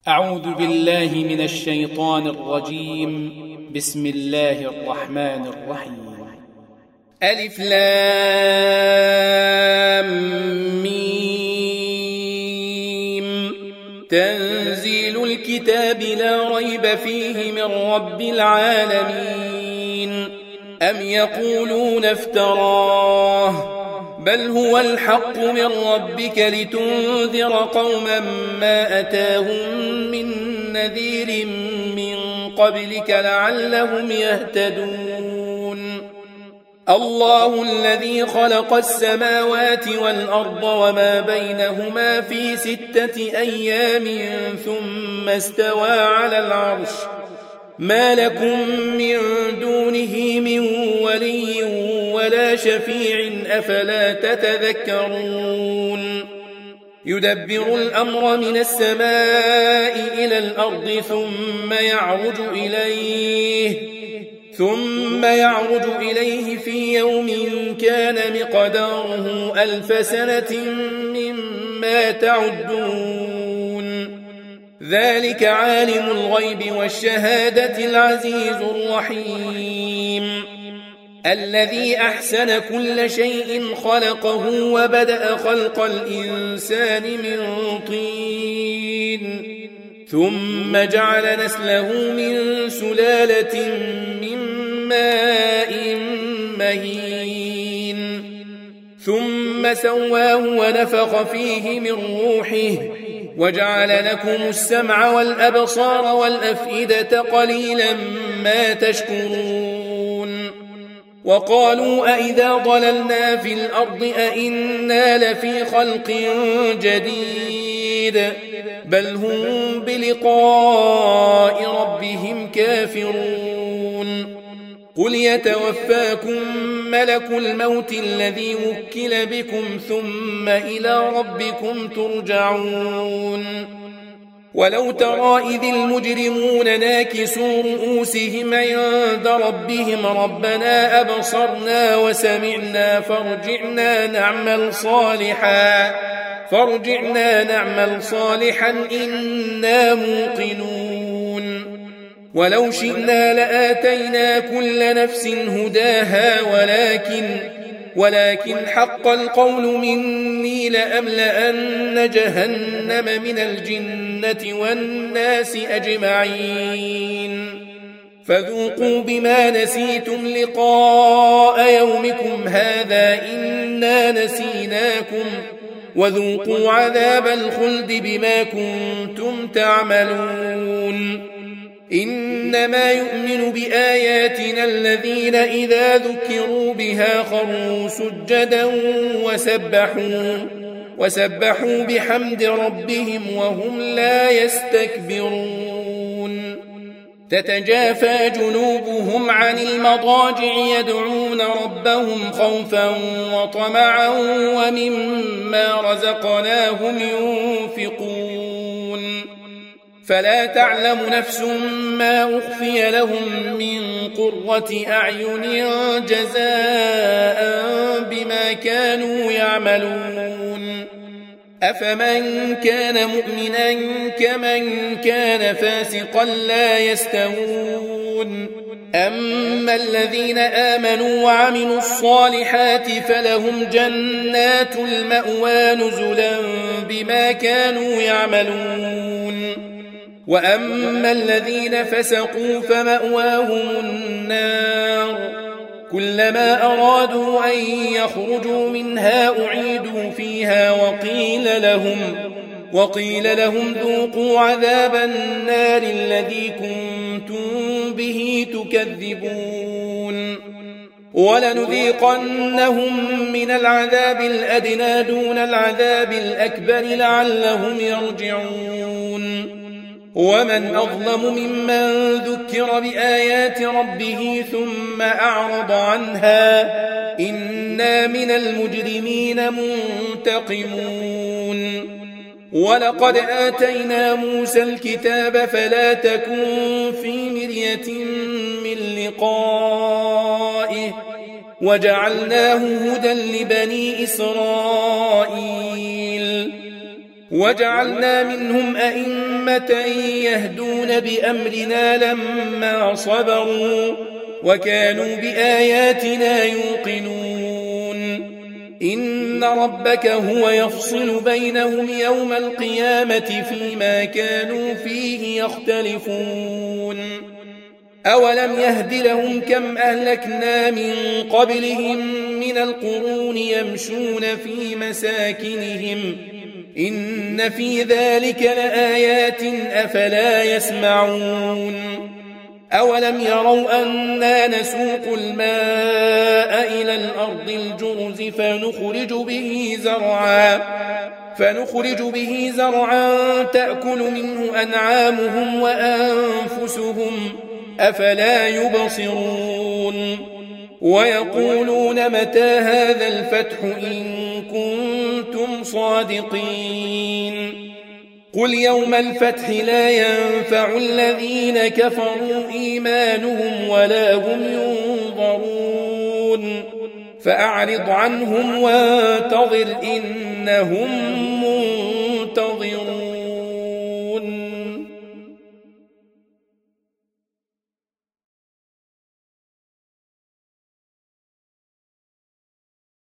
أعوذ بالله من الشيطان الرجيم. بسم الله الرحمن الرحيم. ألف لام ميم. تنزيل الكتاب لا ريب فيه من رب العالمين. أم يقولون افتراه بل هو الحق من ربك لتنذر قوما ما أتاهم من نذير من قبلك لعلهم يهتدون. الله الذي خلق السماوات والأرض وما بينهما في 6 أيام ثم استوى على العرش ما لكم من دونه من ولي ولا شفيع أفلا تتذكرون. يدبر الأمر من السماء إلى الأرض ثم يعرج إليه في يوم كان مقداره 1000 سنة مما تعدون. ذلك عالم الغيب والشهادة العزيز الرحيم الذي أحسن كل شيء خلقه وبدأ خلق الإنسان من طين ثم جعل نسله من سلالة من ماء مهين ثم سواه ونفخ فيه من روحه وجعل لكم السمع والأبصار والأفئدة قليلا ما تشكرون. وقالوا أئذا ضللنا في الأرض أئنا لفي خلق جديد بل هم بلقاء ربهم كافرون. قل يتوفاكم ملك الموت الذي وكل بكم ثم إلى ربكم ترجعون. ولو ترى إذ المجرمون ناكسوا رؤوسهم عند ربهم ربنا أبصرنا وسمعنا فارجعنا نعمل صالحا إنا موقنون. ولو شئنا لآتينا كل نفس هداها ولكن حق القول مني لأملأن جهنم من الجنة والناس أجمعين. فذوقوا بما نسيتم لقاء يومكم هذا إنا نسيناكم وذوقوا عذاب الخلد بما كنتم تعملون. إنما يؤمن بآياتنا الذين إذا ذكروا بها خروا سجدا وسبحوا بحمد ربهم وهم لا يستكبرون. تتجافى جنوبهم عن المضاجع يدعون ربهم خوفا وطمعا ومما رزقناهم ينفقون. فلا تعلم نفس ما أخفي لهم من قرة أعين جزاء بما كانوا يعملون. أفمن كان مؤمنا كمن كان فاسقا لا يستوون. أما الذين آمنوا وعملوا الصالحات فلهم جنات المأوى نزلا بما كانوا يعملون. وأما الذين فسقوا فمأواهم النار كلما أرادوا أن يخرجوا منها أعيدوا فيها وقيل لهم ذوقوا عذاب النار الذي كنتم به تكذبون. ولنذيقنهم من العذاب الأدنى دون العذاب الأكبر لعلهم يرجعون. ومن أظلم ممن ذكر بآيات ربه ثم أعرض عنها إنا من المجرمين منتقمون. ولقد آتينا موسى الكتاب فلا تكن في مرية من لقائه وجعلناه هدى لبني إسرائيل. وجعلنا منهم أئمة يهدون بأمرنا لما صبروا وكانوا بآياتنا يوقنون إن ربك هو يفصل بينهم يوم القيامة فيما كانوا فيه يختلفون أولم يهد لهم كم أهلكنا من قبلهم من القرون يمشون في مساكنهم إن في ذلك لآيات أفلا يسمعون أولم يروا أنا نسوق الماء إلى الأرض الجرز فنخرج به زرعا تأكل منه أنعامهم وأنفسهم أفلا يبصرون ويقولون متى هذا الفتح إن كنتم صادقين قل يوم الفتح لا ينفع الذين كفروا إيمانهم ولا هم ينظرون فأعرض عنهم وانتظر إنهم منتظرون